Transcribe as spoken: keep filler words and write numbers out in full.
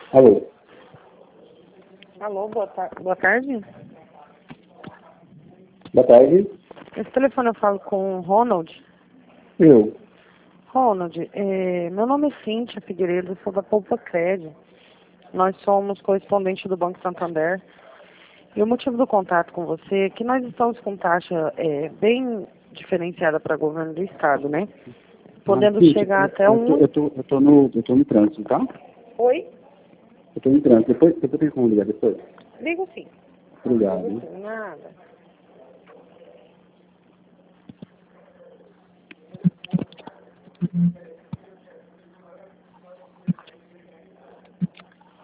Alô? Alô, boa, tar boa tarde. Boa tarde. Esse telefone eu falo com o Ronald. Eu. Ronald, é, meu nome é Cíntia Figueiredo, sou da Poupa Cred. Nós somos correspondentes do Banco Santander. E o motivo do contato com você é que nós estamos com taxa é, bem diferenciada para governo do Estado, né? Podendo Ah, sim, chegar eu, até eu, tô, um... eu, tô, eu, tô no, eu tô no trânsito, tá? Oi? Eu tô no trânsito. Depois, depois tem como ligar depois? Ligo sim. Obrigado. Ligo sim, nada. Uhum.